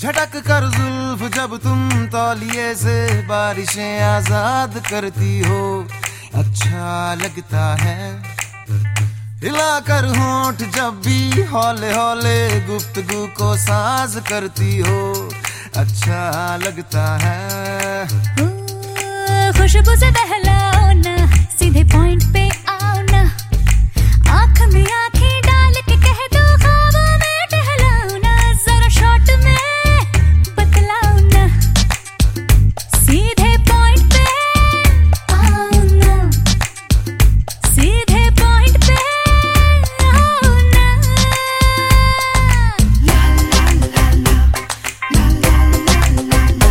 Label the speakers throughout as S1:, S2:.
S1: झटक कर जुल्फ जब तुम तौलिए से बारिशें आजाद करती हो, अच्छा लगता है। हिलाकर होंठ जब भी हौले हौले गुफ्तगू को साज करती हो, अच्छा लगता है।
S2: खुशबू से बहलाओ ना, सीधे पॉइंट पे आओ ना, आँख में आँखें डाल के कह दो ख्वाबों में टहलाओ ना, जरा शॉर्ट में बतलाओ ना, सीधे पॉइंट पे आओ ना, सीधे पॉइंट पे आओ ना। ला ला ला ला ला ला ला ला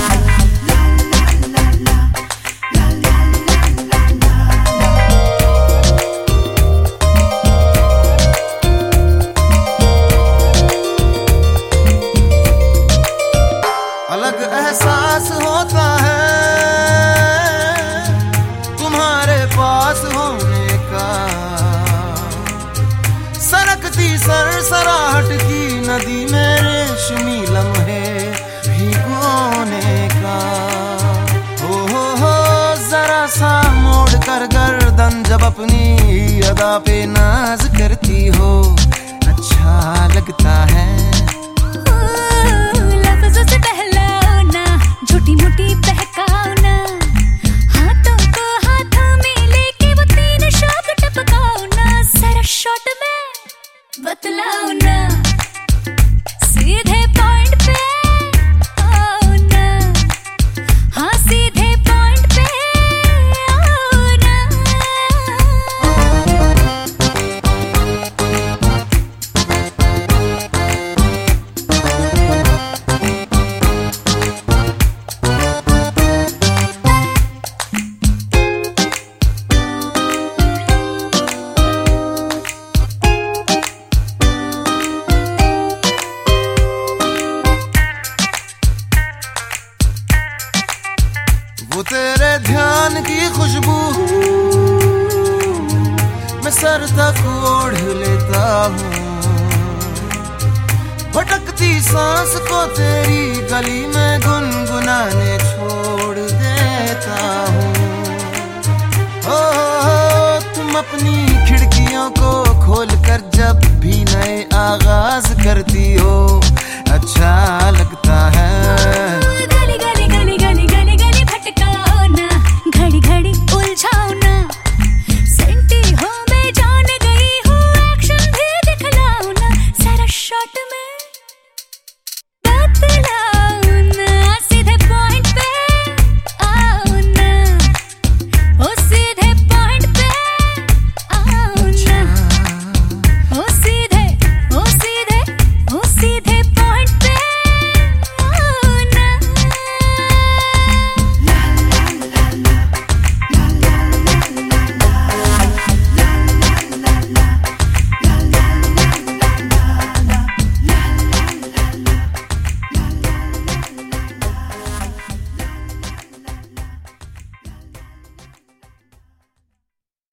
S1: अलग एहसास होता है तुम्हारे पास होने का, सरकती सरसराहट की नदी में रेशमी लम्हे भिगोने का। हो जरा सा मोड़ कर गर्दन जब अपनी अदा पे नाज करती हो, अच्छा लगता है।
S2: लफ्ज़ों से बहलाओ ना, छोटी मोटी बहकाओ ना, हाथों को हाथों में लेके वो तीन शौक टपकाओ ना, जरा शॉर्ट में बतलाओ ना, सीधे पॉइंट पे आओ ना, हाँ सीधे पॉइंट पे आओ ना।
S1: वो तेरे ध्यान की खुशबू मैं सर तक ओढ़ लेता हूँ, भटकती सांस को तेरी गली में गुनगुनाने छोड़ देता हूँ। ओ तुम अपनी खिड़कियों को खोल कर जब